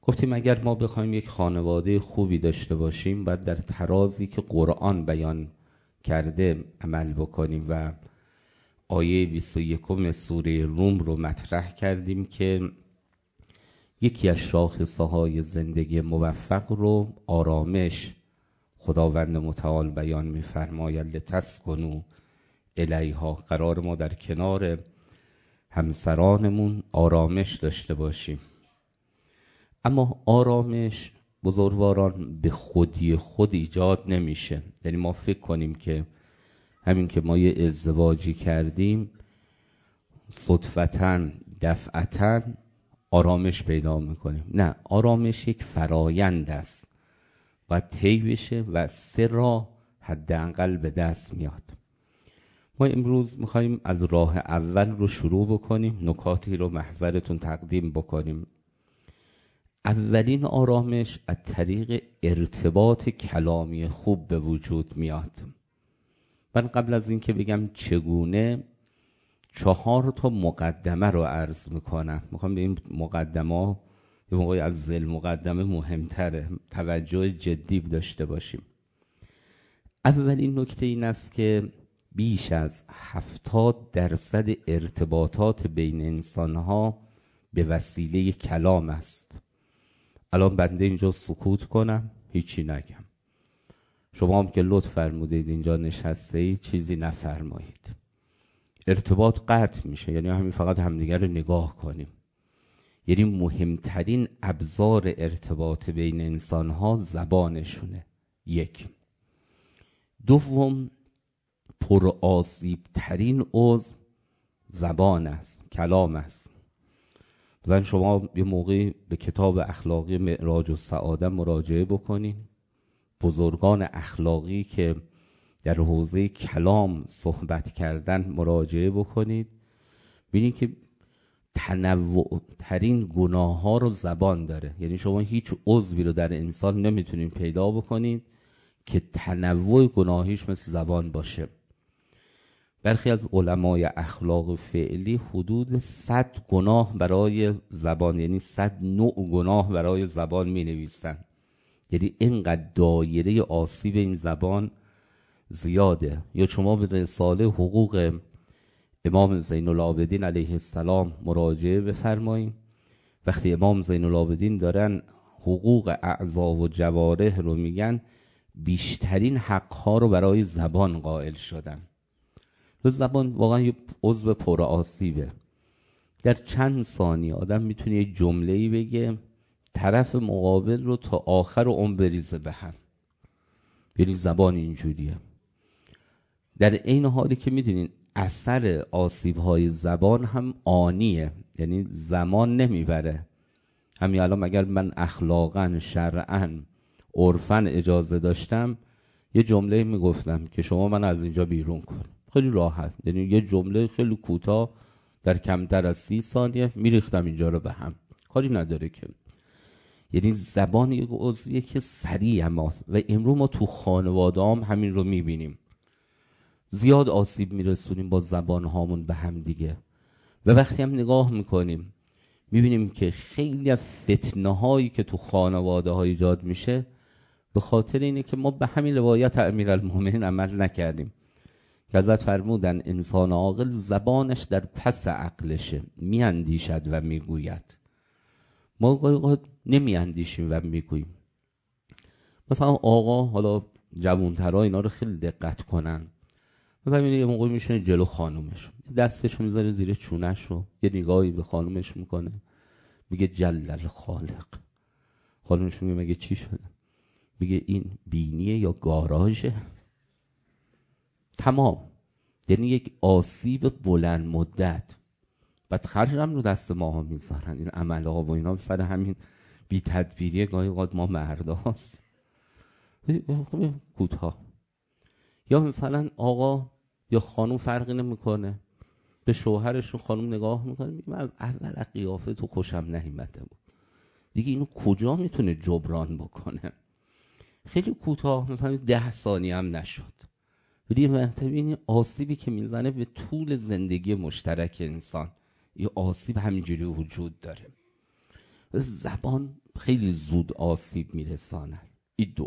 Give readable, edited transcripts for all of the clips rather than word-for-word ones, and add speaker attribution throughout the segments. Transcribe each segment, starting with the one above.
Speaker 1: گفتیم اگر ما بخوایم یک خانواده خوبی داشته باشیم باید در ترازی که قرآن بیان کرده عمل بکنیم و آیه 21 سوره روم رو مطرح کردیم که یکی از شاخصه‌های زندگی موفق رو آرامش خداوند متعال بیان می‌فرماید لتسکنوا الیها. قرار ما در کنار همسرانمون آرامش داشته باشیم. اما آرامش بزرگواران به خودی خود ایجاد نمیشه. یعنی ما فکر کنیم که همین که ما یه ازدواجی کردیم صدفتاً دفعتاً آرامش پیدا میکنیم. نه، آرامش یک فرایند است، باید طی بشه و 3 راه حداقل به دست میاد. ما امروز میخوایم از راه اول رو شروع بکنیم، نکاتی رو محضرتون تقدیم بکنیم. اولین آرامش از طریق ارتباط کلامی خوب به وجود میاد. من قبل از این که بگم چگونه 4 مقدمه رو عرض میکنم. میخوام به این مقدمه یه موقعی از ذیل مقدمه مهمتره، توجه جدی داشته باشیم. اولین نکته این است که بیش از 70% ارتباطات بین انسانها به وسیله کلام است. الان بنده اینجا سکوت کنم، هیچی نگم، شما هم که لطف فرمودید اینجا نشسته اید چیزی نفرمایید، ارتباط قطع میشه. یعنی همین فقط همدیگر رو نگاه کنیم. یعنی مهمترین ابزار ارتباط بین انسانها زبانشونه. 1. دوم، پرآسیب ترین عضو زبان است، کلام است. مثلا شما یه موقعی به کتاب اخلاقی معراج السعاده مراجعه بکنین، بزرگان اخلاقی که در حوزه کلام صحبت کردن مراجعه بکنید، ببینید که تنوع ترین گناه ها رو زبان داره. یعنی شما هیچ عضوی رو در انسان نمیتونین پیدا بکنید که تنوع گناهیش مثل زبان باشه. برخی از علمای اخلاق فعلی حدود 100 گناه برای زبان، یعنی 100 نوع گناه برای زبان می نویسن. یعنی اینقدر دایره آسیب این زبان زیاده. یا شما به رساله حقوق امام زین العابدین علیه السلام مراجعه بفرمایید. وقتی امام زین العابدین دارن حقوق اعضا و جوارح رو میگن، بیشترین حقها رو برای زبان قائل شدن. زبان واقعا یه عضو پر آسیبه. در چند ثانیه آدم میتونه یه جمله‌ای بگه طرف مقابل رو تا آخر عمر بریزه به هم. یعنی زبان اینجوریه. در این حالی که میدونین اثر آسیب‌های زبان هم آنیه، یعنی زمان نمیبره. همین الان اگر من اخلاقاً، شرعاً، عرفاً اجازه داشتم یه جمله میگفتم که شما من از اینجا بیرون کن، خیلی راحت. یعنی یه جمله خیلی کوتاه در کمتر از 30 ثانیه میریختم اینجا رو به هم، کاری نداره که. یعنی زبان یک عضویه که سریع هم است. و امروز ما تو خانواده هم همین رو میبینیم، زیاد آسیب میرسونیم با زبان هامون به هم دیگه. و وقتی هم نگاه میکنیم میبینیم که خیلی از فتنه هایی که تو خانواده ها ایجاد میشه به خاطر اینه که ما به همین روایت امیرالمومنین عمل نکردیم که حضرت فرمودن انسان عاقل زبانش در پس عقلشه، میاندیشد و میگوید. ما گاهی نمیاندیشیم و میگوییم. مثلا آقا، حالا جوانترها اینا رو خیلی دقت کنن، مثلا یه موقعی میشونه جلو خانومش، دستشو میذاره زیر چونش رو، یه نگاهی به خانومش میکنه، میگه جلل الخالق. خانومش میگه مگه چی شده؟ میگه این بینیه یا گاراژه؟ تمام. یعنی یک آسیب بلند مدت. بعد خرجم رو دست ماها میذارن این عمل ها و اینا، سر همین بی تدبیری گاهی اوقات ما مردا هست. کوتاه. یا مثلا آقا یا خانوم فرقی نمیکنه، به شوهرشون خانوم نگاه میکنه، میگه من از اول قیافه تو خوشم نیامده بود، دیگه اینو کجا میتونه جبران بکنه؟ خیلی کوتاه، مثلا 10 ثانیه هم نشد. ولی این آسیبی که میزنه به طول زندگی مشترک انسان، یه آسیب همینجوری وجود داره. زبان خیلی زود آسیب میرساند. این دو.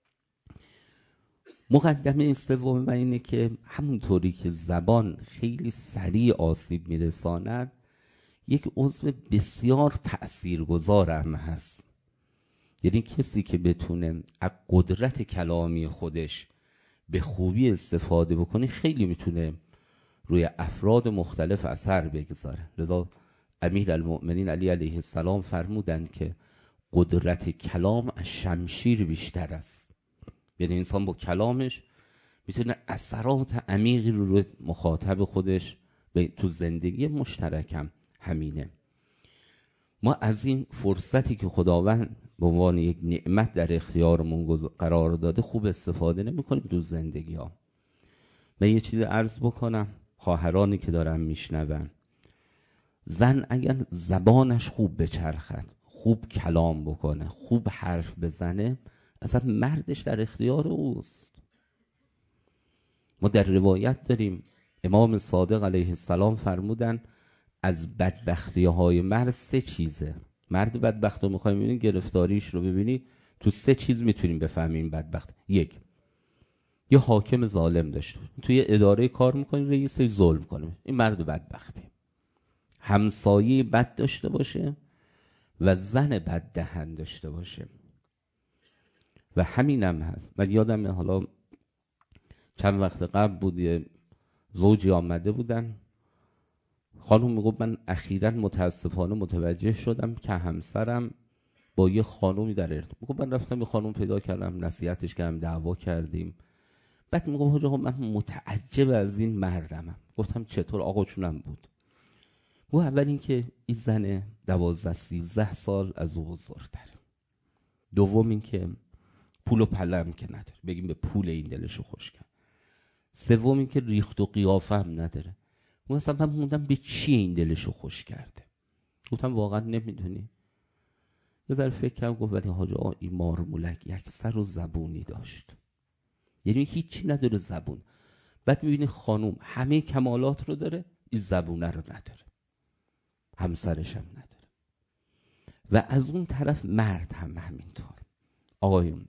Speaker 1: مقدمه سوم من اینه که همونطوری که زبان خیلی سریع آسیب میرساند، یک عضو بسیار تأثیرگذار هم هست. یعنی کسی که بتونه از قدرت کلامی خودش به خوبی استفاده بکنه خیلی میتونه روی افراد مختلف اثر بگذاره. لذا امیرالمؤمنین علی علیه السلام فرمودن که قدرت کلام از شمشیر بیشتر است. یعنی انسان با کلامش میتونه اثرات عمیقی رو روی مخاطب خودش تو زندگی مشترکم همینه. ما از این فرصتی که خداوند به عنوان یک نعمت در اختیارمون قرار داده خوب استفاده نمی کنیم تو زندگی ها. من یه چیز عرض بکنم، خواهرانی که دارم میشنون، زن اگر زبانش خوب بچرخد، خوب کلام بکنه، خوب حرف بزنه، اصلا مردش در اختیار اوست. ما در روایت داریم امام صادق علیه السلام فرمودن از بدبختی های مرد 3 چیزه. مرد بدبخت رو میخوایم ببینیم، گرفتاریش رو ببینی، تو 3 چیز میتونیم بفهمیم بدبخت. 1، یه حاکم ظالم داشته، توی اداره کار میکنیم رئیس ظلم کنیم، این مرد بدبختی. همسایه بد داشته باشه و زن بد دهن داشته باشه. و همین هم هست. من یادم حالا چند وقت قبل بود یه زوجی آمده بودن، خانم میگفت من اخیراً متاسفانه متوجه شدم که همسرم با یه خانومی در ارتباط. میگفت من رفتم یه خانوم پیدا کردم، نصیحتش کردم، دعوا کردیم. بعد میگفت حاجی من متعجب از این مردمم. گفتم چطور؟ آقاشونم بود. او اول این که این زن 12-13 سال از او بزرگتره. دوم این که پول و پلم که نداره، بگیم به پول این دلشو خوش کرد. سوم این که ریخت و قیافه هم نداره. من اصلا موندم به چی این دلشو خوش کرده. گفتم واقعا نمیدونی؟ یه ذره فکر کردم، گفت ولی حاجی این مارمولک یک سر و زبونی داشت. یعنی هیچی نداره زبون. بعد میبینی خانوم همه کمالات رو داره، این زبونه رو نداره، همسرش هم نداره. و از اون طرف مرد هم همینطور. آقایون،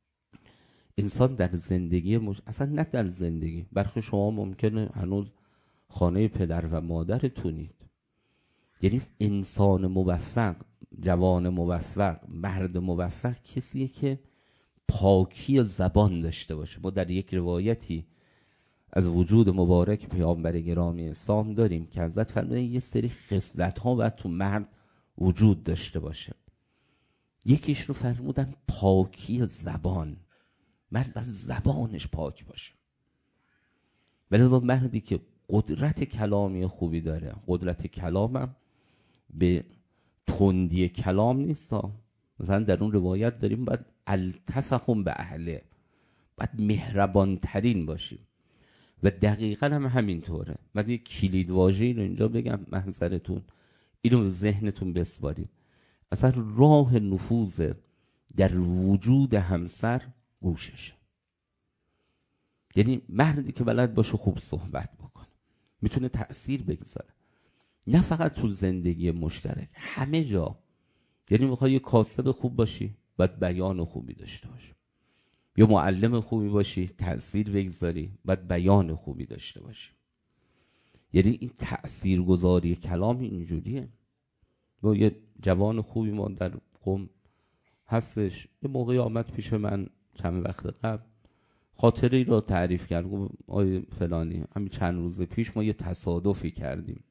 Speaker 1: انسان در زندگی اصلا نه در زندگی، برخی شما ممکنه هنوز خانه پدر و مادرتونید. یعنی انسان موفق، جوان موفق، مرد موفق کسیه که پاکی زبان داشته باشه. ما در یک روایتی از وجود مبارک پیامبر گرامی اسلام داریم که حضرت فرمودن یه سری خصلت‌ها باید تو مرد وجود داشته باشه. یکیش رو فرمودن پاکی زبان. مرد از زبانش پاک باشه. ولی مردی که قدرت کلامی خوبی داره، قدرت کلامم به تندی کلام نیست. مثلا در اون روایت داریم باید التفهم به اهله، باید مهربان ترین باشیم. و دقیقا هم همینطوره. بعد یک کلید واژه‌ای رو اینجا بگم محضرتون، اینو به ذهنتون بسپارید. اصلا راه نفوذ در وجود همسر گوشش. یعنی مردی که بلد باشه خوب صحبت بکنه میتونه تأثیر بگذاره، نه فقط تو زندگی مشترک، همه جا. یعنی میخوای یه کاسب خوب باشی، باید بیان خوبی داشته باشی. یا معلم خوبی باشی، تأثیر بگذاری، باید بیان خوبی داشته باشی. یعنی این تأثیرگذاری کلام اینجوریه. با یه جوان خوبی ما در قم هستش، یه موقعی آمد پیش من چند وقت قبل، خاطری رو تعریف کرد. گفت آیه فلانی، همین چند روز پیش ما یه تصادفی کردیم.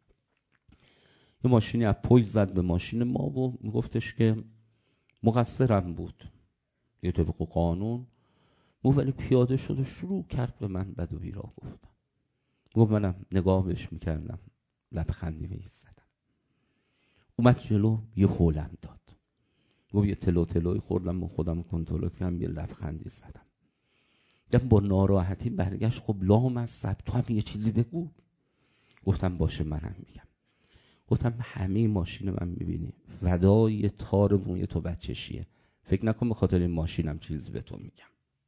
Speaker 1: یه ماشینی از پشت زد به ماشین ما و میگفتش که مقصرم بود یه طبق قانون. ولی پیاده شد و شروع کرد به من بد و بیرا گفتن. گفت منم نگاهش میکردم، لبخندی بهش زدم. اومد جلو، یه هولم داد. گفت یه تلوی خوردم و خودم کنترل کردم، یه لبخندی زدم. دیدم با ناراحتی برگشت. خب لام از سب، تو هم یه چیزی بگو. گفتم باشه منم میگم. گفتم همه ماشین من میبینی فدای تار موی تو بچشیه، فکر نکن به خاطر این ماشینم چیزی به تو میگم.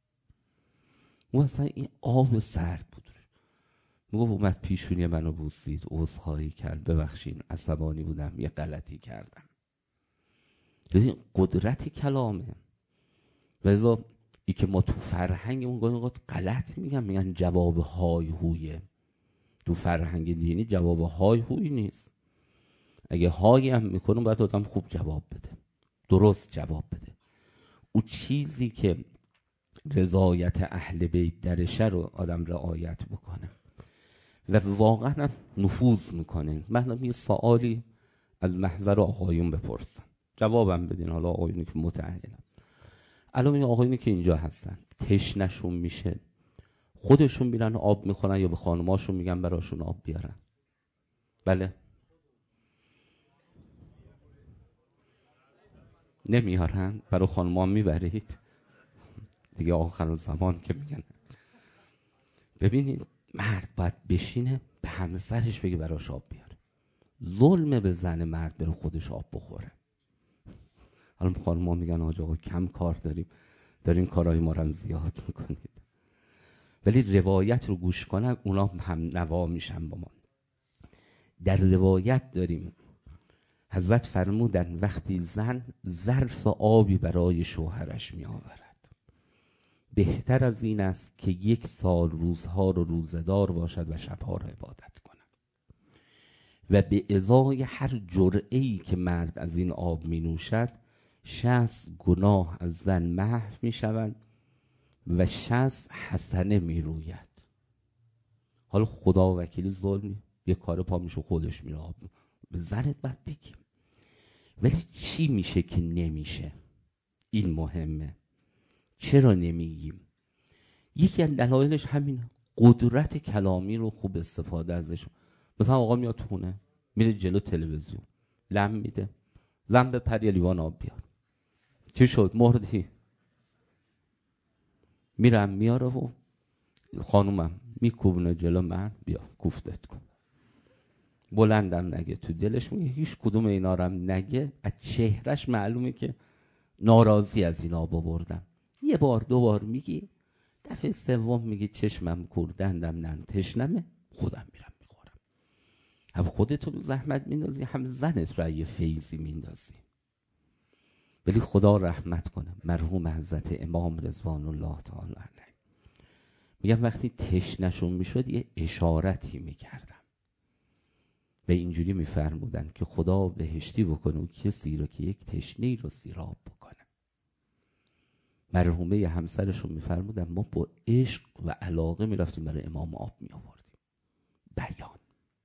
Speaker 1: اون اصلا این آب سرد بود. میگفت اومد پیشونی منو بوسید، عذرخواهی کرد، ببخشید عصبانی بودم، یه غلطی کردم. ببین قدرت کلامه. لذا ای که ما تو فرهنگمون گاهی غلط میگن جواب های هویه. تو فرهنگ دینی جواب های هوی نیست. اگه هایی هم میکنه باید آدم خوب جواب بده، درست جواب بده. او چیزی که رضایت اهل بیت درشه رو آدم رعایت بکنه و واقعا هم نفوذ میکنه. من یه سوالی از محضر آقایون بپرسم، جوابم بدین. حالا آقایونی که متأهلن، الان این آقایونی که اینجا هستن تشنشون میشه خودشون میرن آب میخورن یا به خانماشون میگن براشون آب بیارن؟ بله، نمیارن. برای خانم‌ها میبرید دیگه آخر زمان که میگن. ببینید مرد باید بشینه به همسرش بگه براش آب بیاره. ظلمه به زن مرد بره خودش آب بخوره. حالا خانم‌ها میگن آقا کم کار دارین کارهای ما رو زیاد میکنید. ولی روایت رو گوش کنن اونا هم نوا میشن با ما. در روایت داریم حضرت فرمودن وقتی زن ظرف آبی برای شوهرش می آورد، بهتر از این است که 1 سال روزها رو روزدار باشد و شبها رو عبادت کند و به ازای هر جرعه‌ای که مرد از این آب می نوشد 60 گناه از زن محو می شوند و 60 حسنه می روید. حالا خدا وکیلی ظلمی یه کار پا میشه خودش میره آب به زنت باید بگیم. ولی چی میشه که نمیشه؟ این مهمه. چرا نمیگیم؟ یکی از دلایلش همینه، قدرت کلامی رو خوب استفاده ازش. مثلا آقا میاد تو خونه، میره جلو تلویزیون لم میده، زن به پر یه لیوان آب بیار. چی شد؟ مردی؟ میرم میاره و خانومم میکوبونه جلو من، بیا کوفتت کن. بلندم نگه، تو دلش میگه هیچ کدوم اینا رو هم نگه، از چهرش معلومه که ناراضی از اینا بردم. 1 بار 2 بار میگی، دفعه 3 میگی چشمم کردندم نم تشنمه، خودم میرم میخورم. هم خودتو زحمت میندازی، هم زنت رو یه فیضی میندازی. ولی خدا رحمت کنه مرحوم حضرت امام رضوان الله تعالی علیه، میگم وقتی تشنشون میشد یه اشارتی میکردم و اینجوری میفرمودن که خدا بهشتی بکنه و کسی رو که یک تشنه‌ای رو سیراب بکنه. مرحومه همسرشون میفرمودن ما با عشق و علاقه میرفتیم برای امام آب میآوردیم. بیان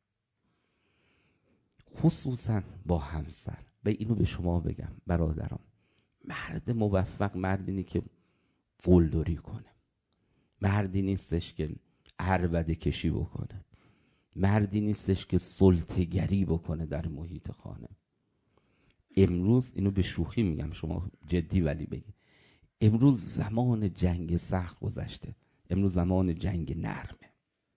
Speaker 1: خصوصا با همسر. و اینو به شما بگم برادران، مرد موفق مردینی که قلدری کنه، مردی نیستش که عربده کشی بکنه، مردی نیستش که سلطه‌گری بکنه در محیط خانه. امروز اینو به شوخی میگم، شما جدی ولی بگی، امروز زمان جنگ سخت گذشته، امروز زمان جنگ نرمه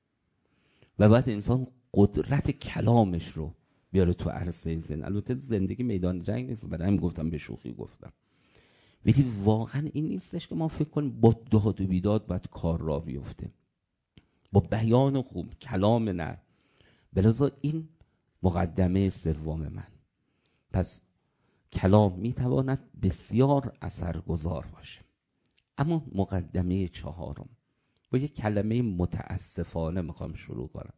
Speaker 1: و بعد انسان قدرت کلامش رو بیاره تو عرصه زندگی. البته زندگی میدان جنگ نیست، برای همین گفتم به شوخی گفتم. ولی واقعا این نیستش که ما فکر کنیم با داد و بیداد باید کار را بیفته، با بیان خوب، کلام نرم. بلذا این مقدمه سوم من. پس کلام میتواند بسیار اثرگذار باشه. اما مقدمه 4 با یک کلمه متاسفانه میخوام شروع کنم.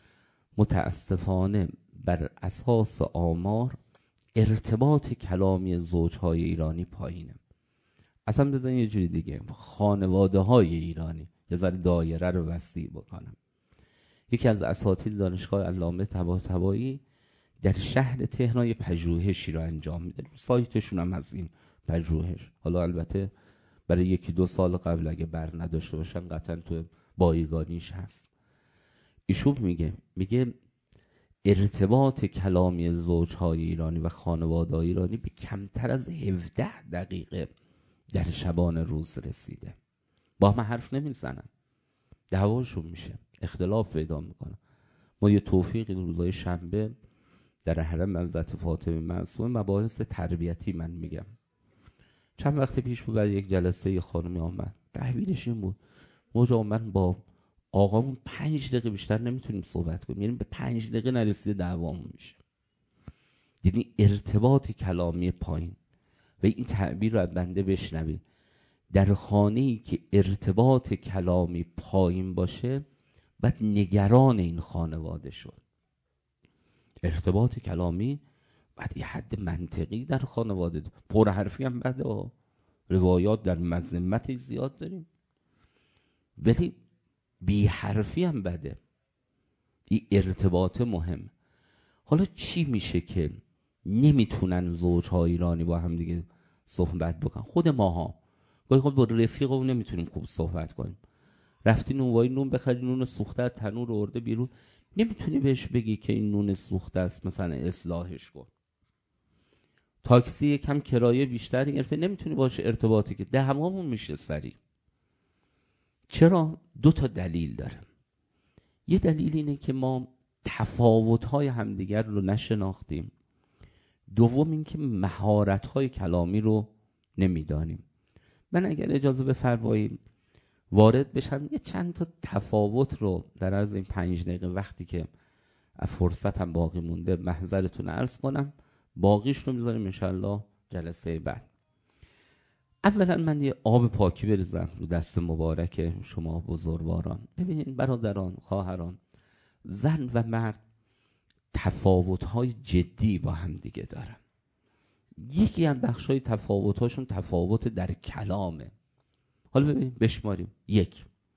Speaker 1: متاسفانه بر اساس آمار ارتباط کلامی زوجهای ایرانی پایینه. اصلا بزنید یه جوری دیگه، خانواده های ایرانی، یه ذره دایره رو وسیع بکنم. یکی از اساتید دانشگاه علامه طباطبایی در شهر تهران یه پژوهشی رو انجام میده، سایتشون هم از این پژوهش، حالا البته برای 1-2 سال قبل اگه بر نداشته باشن قطعا تو بایگانیش هست. ایشون میگه ارتباط کلامی زوجهای ایرانی و خانواده ایرانی به کمتر از 17 دقیقه در شبان روز رسیده. با هم حرف نمیزنن، دعواشون میشه، اختلاف پیدا میکنن. ما یه توفیقی روزهای شنبه در حرم حضرت فاطمه معصومه مباحث تربیتی من میگم. چند وقت پیش بود برای یک جلسه یه خانمی آمد، تحویلش این بود موجا من با آقامون 5 دقیقه بیشتر نمیتونیم صحبت کنیم، یعنی به 5 دقیقه نرسیده دعوامون میشه. یعنی ارتباط کلامی پایین. و این تعبیر رو از بنده بشنوید. در خانه‌ای که ارتباط کلامی پایین باشه باید نگران این خانواده شد. ارتباط کلامی باید یه حد منطقی در خانواده ده. پر حرفی هم بده، روایات در مذمتش زیاد داریم، ولی بی حرفی هم بده. این ارتباط مهم. حالا چی میشه که نمیتونن زوجهای ایرانی با هم دیگه صحبت بکنن؟ خود ماها گاهی با رفیقمون نمیتونیم خوب صحبت کنیم. رفتی نونوایی نون بخری، نون سوخته از تنور آورده بیرون، نمیتونی بهش بگی که این نون سوخته است مثلا اصلاحش کن. تاکسی یکم کرایه بیشتر گرفته، نمیتونی باشه ارتباطی که دعوامون میشه سریع. چرا؟ 2 تا دلیل داره. یه دلیل اینه که ما تفاوت‌های همدیگر رو نشناختیم. دوم این که مهارت‌های کلامی رو نمیدانیم. من اگر اجازه بفرمایید وارد بشم یه چند تا تفاوت رو در عرض این 5 دقیقه وقتی که فرصتم باقی مونده محضرتون عرض کنم، باقیش رو میذاریم انشالله جلسه بعد. اولا من یه آب پاکی بریزم رو دست مبارک شما بزرگواران. ببینید برادران، خواهران، زن و مرد تفاوت‌های جدی با هم دیگه دارن. یکی از بخش‌های تفاوت‌هاشون تفاوت در کلامه. حالا ببینید بشماریم. 1،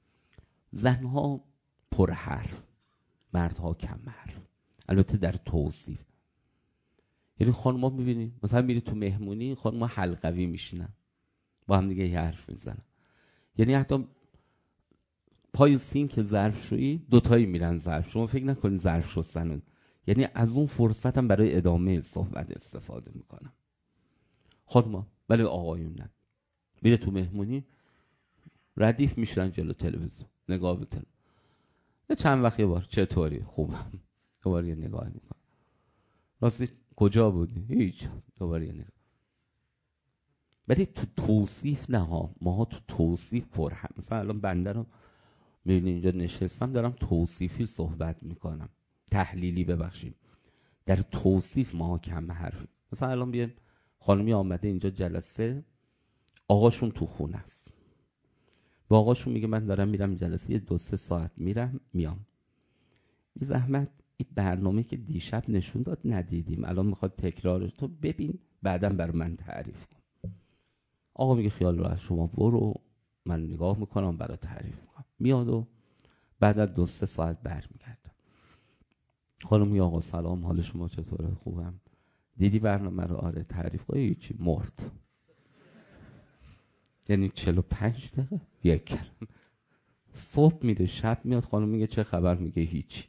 Speaker 1: زنها پرحرف، مردها کم حرف. البته در توصیف، یعنی خانم‌ها می‌بینید مثلا میری تو مهمونی، خانم‌ها حلقوی میشینن با هم دیگه یه حرف میزنن. یعنی حتی پای سینک ظرفشویی 2 تایی میرن ظرف. شما فکر نکنید ظرف شستن، یعنی از اون فرصت هم برای ادامه صحبت استفاده میکنم. خانم‌ها ولی آقایون نه. میره تو مهمونی ردیف میشرن جلو تلویزیون، نگاه به تلویزیون. چند وقت یه بار چطوری؟ خوبم. دوباره یه نگاه میکنم. راستی کجا بودی؟ هیچ. دوباره یه نگاه. ولی تو توصیف نه ها. ماها تو توصیف پر هم. مثلا الان بنده رو میبینی اینجا نشستم دارم توصیفی صحبت میکنم، تحلیلی ببخشید. در توصیف ماها کم حرفی. مثلا الان بیایم خانمی آمده اینجا جلسه، آقاشون تو خونه است. با آقاشون میگه من دارم میرم جلسه، 2-3 ساعت میرم میام. بی زحمت این برنامه که دیشب نشون داد ندیدیم، الان میخواد تکرارش، تو ببین بعداً بر من تعریف کن. آقا میگه خیال راحت، شما برو، من نگاه میکنم برای تعریف میکنم. میاد و بعد از 2-3 ساعت برمیگرده. خانم میگه آقا سلام، حال شما چطوره؟ خوبم. دیدی برنامه رو؟ آره. تعریف کن. هیچی، مرد. یعنی 45 دقیقه یک کلمه. صبح میره شب میاد، خانم میگه چه خبر؟ میگه هیچی.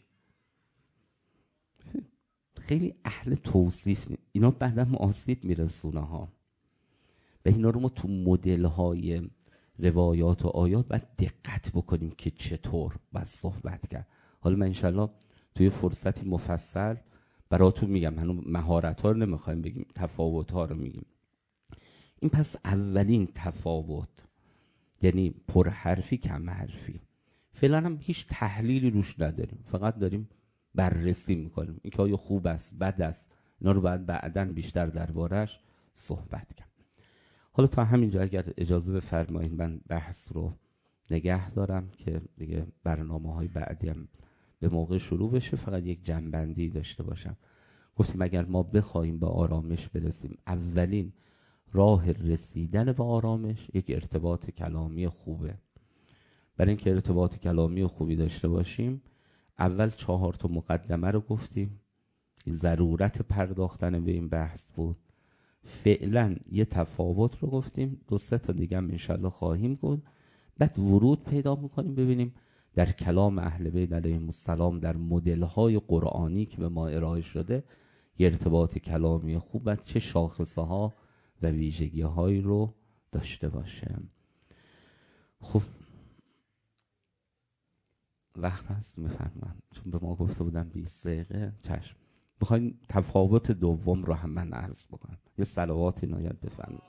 Speaker 1: خیلی اهل توصیف نیست. اینا بعدم آسیب میرسونه ها. و اینا رو ما تو مدل های روایات و آیات باید دقت بکنیم که چطور باید صحبت کرد. حالا من انشالله توی فرصتی مفصل براتون میگم. هنوز مهارت ها رو نمیخوایم بگیم، تفاوت ها رو میگیم. این پس اولین تفاوت، یعنی پرحرفی کم حرفی. فعلا هم هیچ تحلیلی روش نداریم، فقط داریم بررسی میکنیم. این که آیا خوب است، بد است، اینا رو باید بعداً بیشتر دربارش صحبت کنیم. حالا تا همینجا اگر اجازه بفرمایید من بحث رو نگه دارم که دیگه برنامه‌های بعدی هم به موقع شروع بشه. فقط یک جنبندی داشته باشم. گفتیم اگر ما بخوایم به آرامش برسیم، اولین راه رسیدن به آرامش یک ارتباط کلامی خوبه. برای اینکه ارتباط کلامی خوبی داشته باشیم، اول 4 تا مقدمه رو گفتیم. ضرورت پرداختن به این بحث بود. فعلا یه تفاوت رو گفتیم، 2-3 تا دیگه هم انشالله خواهیم گفت. بعد ورود پیدا میکنیم ببینیم در کلام اهل بیت علیهم السلام، در مدل‌های قرآنی که به ما ارائه شده، یه ارتباط کلامی خوب بعد چه شاخصه ها و ویژگی هایی رو داشته باشه. خب وقت هست میفرمم، چون به ما گفته بودم 20 دقیقه. چشم. بخوایم تفاوت دوم رو هم من عرض بکنم. یه صلوات عنایت بفرمایید.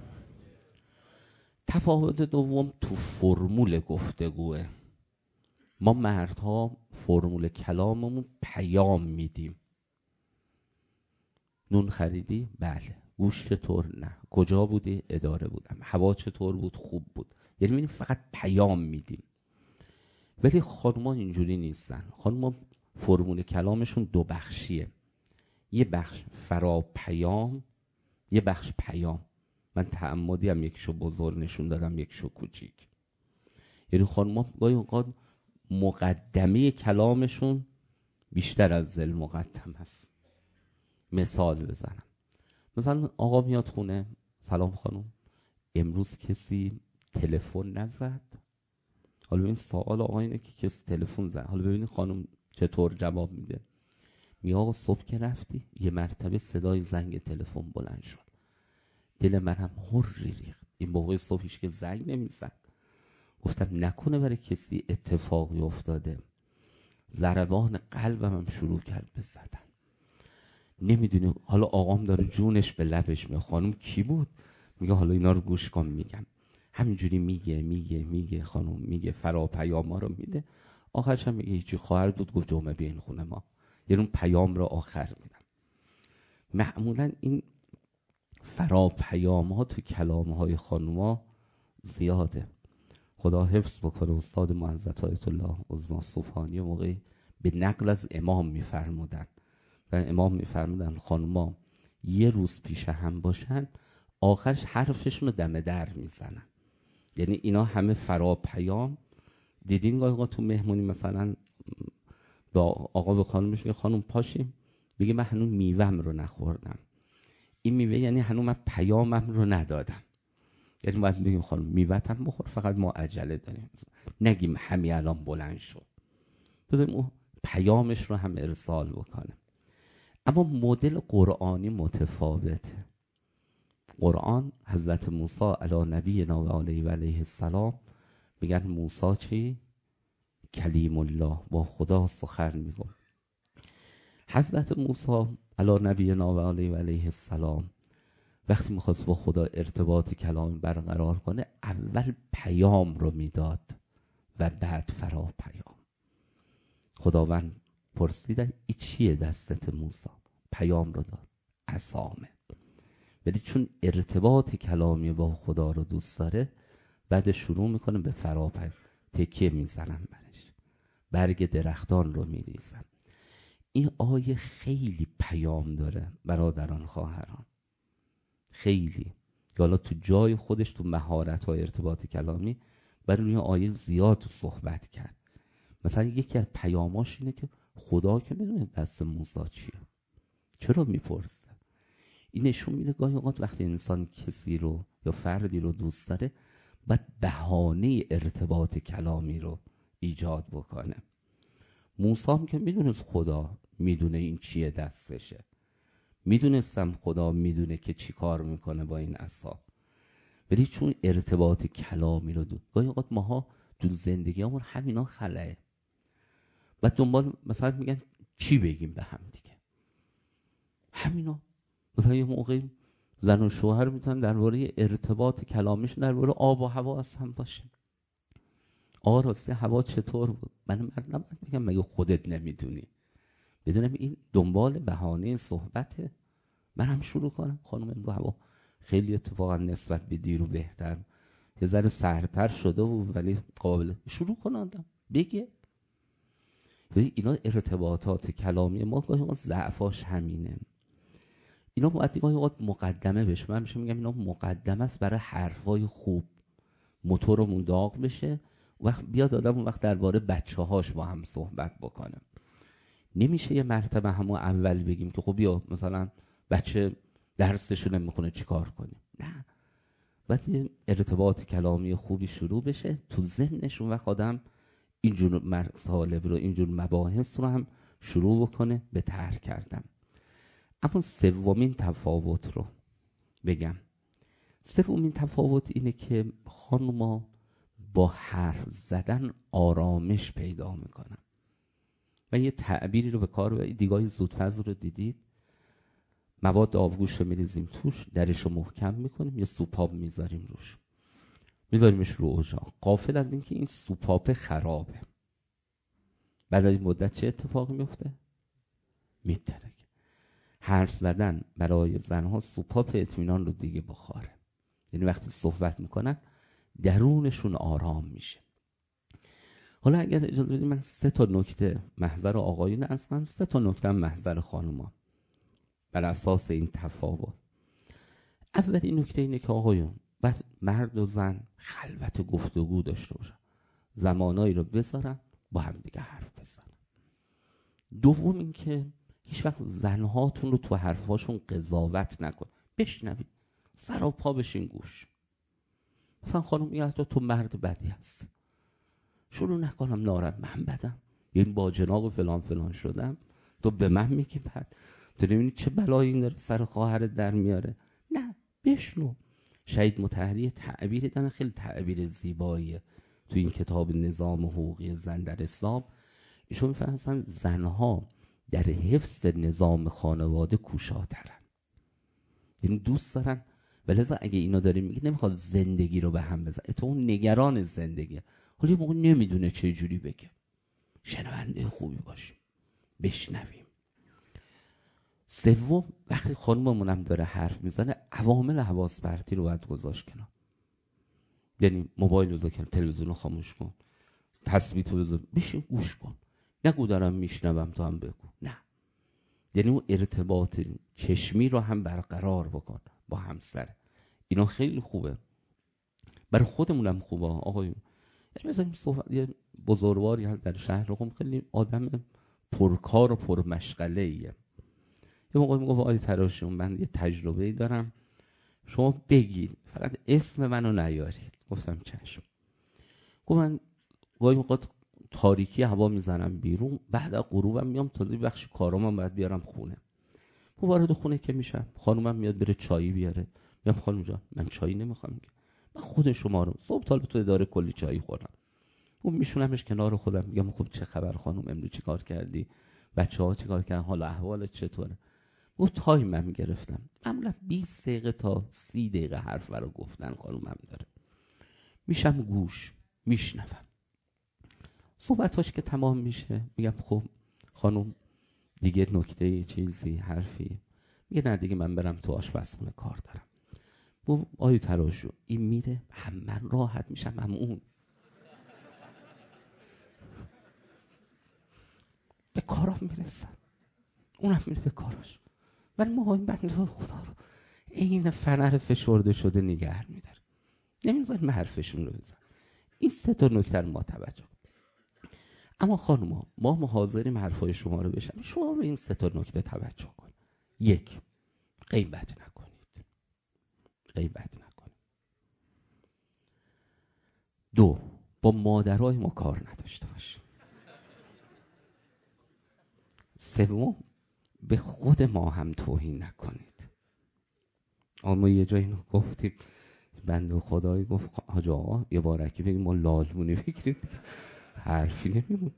Speaker 1: تفاوت دوم تو فرمول گفتگوه. ما مردها فرمول کلاممون پیام میدیم. نون خریدی؟ بله. گوشت چطور؟ نه. کجا بودی؟ اداره بودم. هوا چطور بود؟ خوب بود. یعنی می‌بینیم فقط پیام میدیم. ولی خانوما اینجوری نیستن. خانوما فرمول کلامشون دو بخشیه. یه بخش فرا پیام، یه بخش پیام. من تعمدی هم یکشو بزرگ نشون دادم، یکشو کوچیک. یعنی خانوما گاهی اوقات مقدمه کلامشون بیشتر از ذل مقدم هست. مثال بزنم. مثلا آقا میاد خونه، سلام خانم، امروز کسی تلفن نزد؟ حالا ببین سوال آقا اینه که کسی تلفن زد. حالا ببینید خانم چطور جواب میده. میگه آقا صبح که رفتی یه مرتبه صدای زنگ تلفن بلند شد، دل من هم هری ریخت. این موقع صبحش که زنگ نمیزد. گفتم نکنه برای کسی اتفاقی افتاده. ضربان قلبم هم شروع کرد به زدن. نمیدونی. حالا آقام داره جونش به لبش میاد. خانم کی بود؟ میگه حالا اینا رو گوش کن میگم. همینجوری میگه خانم میگه، فرا پیاما رو میده. آخرش هم میگه هیچی، خواهر بود گفت جمعه بیاین خونه ما. یعنی اون پیام رو آخر میدم. معمولا این فرا پیام ها تو کلام های خانوما زیاده. خدا حفظ بکنه. استاد معزز آیت الله عظما صبحانی موقعی به نقل از امام میفرمودن و امام میفرمودن خانوما یه روز پیش هم باشن، آخرش حرفشون رو دم در میزنن. یعنی اینا همه فرا پیام. دیدین آقا تو مهمونی مثلا با آقا به خانومش میگه خانوم پاشیم، میگه من هنوز میوه‌ام رو نخوردم. این میوه یعنی هنوز من پیامم رو ندادم. یعنی باید بگیم خانم میوه‌تم بخور، فقط ما عجله داریم. نگیم همین الان بلند شد. بذاریم اون پیامش رو هم ارسال بکنه. اما مدل قرآنی متفاوته. قرآن حضرت موسی علی نبینا و علیه السلام میگن موسی چی؟ کلیم الله، با خدا سخن میگه. حضرت موسی علی نبینا و علیه السلام وقتی میخواست با خدا ارتباط کلامی برقرار کنه، اول پیام رو میداد و بعد فرا پیام. خداوند پرسیدن این چیه دستت موسی؟ پیام رو داد، عصامه. ولی چون ارتباط کلامی با خدا رو دوست داره، بعد شروع میکنه به فرا پیام. تکیه میزنم برش، برگ درختان رو میریزم. این آیه خیلی پیام داره برادران خواهران، خیلی. حالا تو جای خودش تو مهارت و ارتباط کلامی برای روی آیه زیاد صحبت کرد. مثلا یکی از پیاماش اینه که خدا که میدونه دست موسی چیه، چرا میپرسه؟ این نشون میده گاهی اوقات وقتی انسان کسی رو یا فردی رو دوست داره، باید بهانه ارتباط کلامی رو ایجاد بکنه. موسی هم که میدونست خدا میدونه این چیه دستشه، میدونستم خدا میدونه که چی کار میکنه با این عصا، ولی چون ارتباط کلامی رو گاهی اوقات ماها تو زندگی همون همینا خلاه. و دنبال مثلا میگن چی بگیم به هم دیگه، همینا. مثلا یه موقع زن و شوهر میتونن درباره ارتباط کلامیش درباره آب و هوا اصلا باشه. آقا راستی هوا چطور بود؟ من نباید بگم مگه خودت نمیدونی؟ بدونم این دنبال بهانه صحبته. من هم شروع کنم خانم امروز هوا خیلی اتفاقا نسبت به دیرو بهتر، یه ذره سردتر شده بود ولی قابل شروع کنم بگه. اینا ارتباطات کلامی ما گاهی اوقات ضعفاش همینه. اینا باید گاهی اوقات مقدمه بشه. من میگم اینا مقدمه است برای حرفای خوب، موتورمون داغ بشه، وقت بیاد آدم اون وقت درباره بچه‌هاش با هم صحبت بکنه. نمیشه یه مرتبه همون اول بگیم که خب یا مثلا بچه درسشو نمیخونه چیکار کنیم. نه، باید ارتباط کلامی خوبی شروع بشه تو ذهنش. اون وقت آدم اینجور مطالب رو، اینجور مباحث رو هم شروع بکنه به طرح کردن. اما سومین تفاوت رو بگم. سومین تفاوت اینه که خانوما با حرف زدن آرامش پیدا میکنن. من یه تعبیری رو به کار ببرم، دیگاه زودپز رو دیدید؟ مواد آبگوشت رو میریزیم توش، درش رو محکم میکنیم، یه سوپاپ میذاریم روش، میذاریمش رو اجاق، غافل از اینکه این سوپاپ خرابه. بعد از این مدت چه اتفاقی میفته؟ میترکه. حرف زدن برای زنها سوپاپ اطمینان رو دیگه بخوره. یعنی وقتی صحبت میکنن درونشون آرام میشه. حالا اگر اجازه بدید من 3 نکته محضر آقایون عرض کنم، 3 نکته محضر خانوما بر اساس این تفاوت. اولین نکته اینه که آقایون بعد مرد و زن خلوت گفتگو داشته باشن، زمانایی رو بذارن با هم دیگه حرف بزنن. دوم این که هیچ وقت زنهاتون رو تو حرفاشون قضاوت نکن، بشنوید، سر و پا بشین گوش. مثلا خانم میگه تو مرد بدی هست، شروع نکنم نارد من بدم، این با جناق فلان فلان شدم، تو به من میگی بد، تو نمیدونی چه بلایی این داره سر خواهرت در میاره. نه، بشنو. شهید مطهری تعبیر داره، خیلی تعبیر زیباییه تو این کتاب نظام حقوقی زن در اسلام. ایشون میفرمایند زنها در حفظ نظام خانواده کوشاترن، یعنی دوست دارن. ولذا اگه اینا داره میگه نمیخواد زندگی رو به هم بزنه، تو اون نگران زندگی، حالا موقع نمیدونه چه جوری بگه. شنونده خوبی باشیم، بشنویم. سوم، وقتی خانممون هم داره حرف میزنه عوامل حواس پرتی رو باید گذاشت کنار. یعنی موبایل رو بذار، تلویزیون رو خاموش کن، تسبیح رو بذار، بشین گوش کن. نگو دارم میشنوم تو هم بگو، نه. یعنی اون ارتباط چشمی رو هم برقرار بکن با همسر. اینا خیلی خوبه، برای خودمونم خوبه آقایون. یعنی مثلا صحبت یه بزرگواری هست در شهر قم، خیلی آدم پرکار و پرمشغله ایه. یه موقع میگفت آقای تراشیون من یه تجربه‌ای دارم، شما بگید فقط اسم منو نیارید. گفتم چشم. گفت من گاهی موقع تاریکی هوا میزنم بیرون، بعد از غروبم میام تازه بخش کارامم باید بیارم خونه. من وارد خونه که میشم خانومم میاد بره چایی بیاره، میگم خانم جان من چایی نمیخوام، من خود شما رو صبح تا تو اداره کلی چایی خوردم. اون میشونمش کنار خودم، میگم خب چه خبر خانم، امروز چی کار کردی، بچه‌ها چی کار کردن، حال احوالت چطوره؟ اون تایم گرفتم، معمولا 20 دقیقه تا 30 دقیقه حرف برای گفتن خانومم داره. میشم گوش، میشنوم. صحبتاش که تمام میشه میگم خب خانم دیگه نکته چیزی حرفی؟ میگه نه دیگه من برم تو آشپزخونه کار دارم. آیو تراشو این میره، هم من راحت میشم هم اون. به کارم میرسم، اونم میره به کاراش. ولی ما این بنده خدا رو این فنر فشرده شده نگه میداره، نمیذاریم حرفشون رو بزن. این 3 نکته رو ما توجه. اما خانوما ما حاضریم حرفای شما رو بشنویم، شما به این 3 نکته توجه کن. 1، غیبت نکنید، غیبت نکنید. 2، با مادرای ما کار نداشته باشید. 3، به خود ما هم توهین نکنید. ما یه جایی اینو گفتیم، بنده خدایی گفت حاج آقا یه بارکی بگیم ما لالمونی بگیریم، حرفی نمیمون.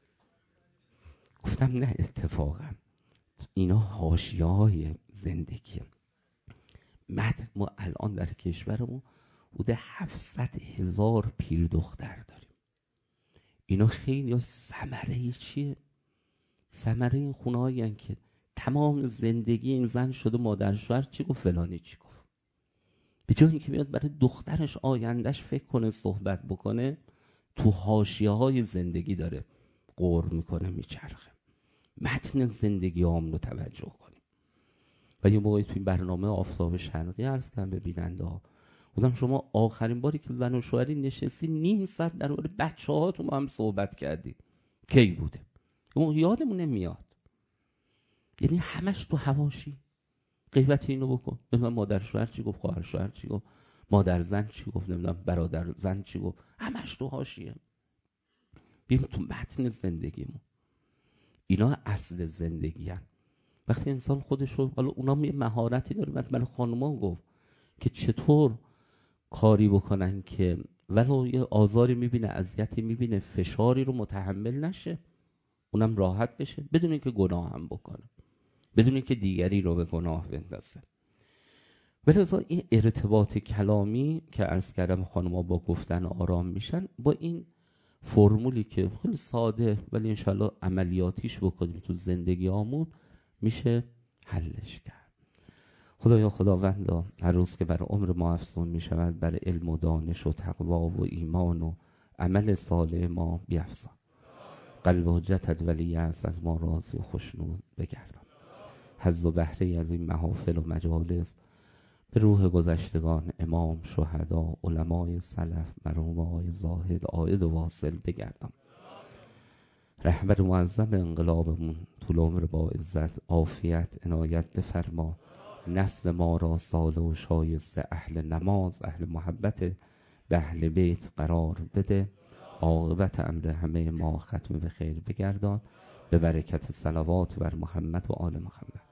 Speaker 1: گفتم نه، اتفاقا اینا حاشیه‌های زندگیه. ما الان در کشورمون بوده 700,000 پیر دختر داریم. اینا خیلی ثمره چیه؟ ثمره این خونه هایی که تمام زندگی این زن شده مادر شوهر چی گفت فلانی چی گفت. به جای اینکه بیاد برای دخترش آیندهش فکر کنه صحبت بکنه، تو حاشیه‌های زندگی داره غور میکنه میچرخه. متن زندگی هم رو توجه کنیم. و یه موقعی توی برنامه آفتاب شرقی عرض کردم به بیننده ها، بودم شما آخرین باری که زن و شوهری نشستی نیم ساعت در مورد بچه‌هاتون هم صحبت کردی کی بوده؟ اون یادمون نمیاد. یعنی همش تو حواشی. غیبت اینو بکن، نمیدونم مادر شوهر چی گفت، خواهر شوهر چی گفت، مادر زن چی گفت، نمیدونم برادر زن چی گفت، همش تو حاشیه. بیم تو متن زندگیمون. اینا اصل زندگی هن. وقتی انسان خودش رو، حالا اونا یه مهارتی داره، برای خانوما گفت که چطور کاری بکنن که ولو یه آزاری میبینه، اذیتی میبینه، فشاری رو متحمل نشه، اونم راحت بشه بدون اینکه گناه هم بکنه، بدون اینکه دیگری رو به گناه بندازه. ولذا این ارتباط کلامی که عرض کردم خانوما با گفتن آرام میشن، با این فرمولی که خیلی ساده ولی انشالله عملیاتیش بکنیم تو زندگی آمون میشه حلش کرد. خدایا خداوندا هر روز که بر عمر ما افزون می شود بر علم و دانش و تقوا و ایمان و عمل صالح ما بیفزا. قلب حجتت ولی است از ما راضی و خوشنود بگردان. حظ و بهره از این محافل و مجالس به روح گذشتگان امام، شهدا، علمای سلف، مرحومای زاهد، عائد و واصل بگردان. رهبر معظم انقلابمون طول عمر با عزت عافیت عنایت بفرما. نسل ما را صالح و شایسته، اهل نماز، اهل محبت به اهل بیت قرار بده. عاقبت امر همه ما ختم به خیر بگردان، به برکت صلوات بر محمد و آل محمد.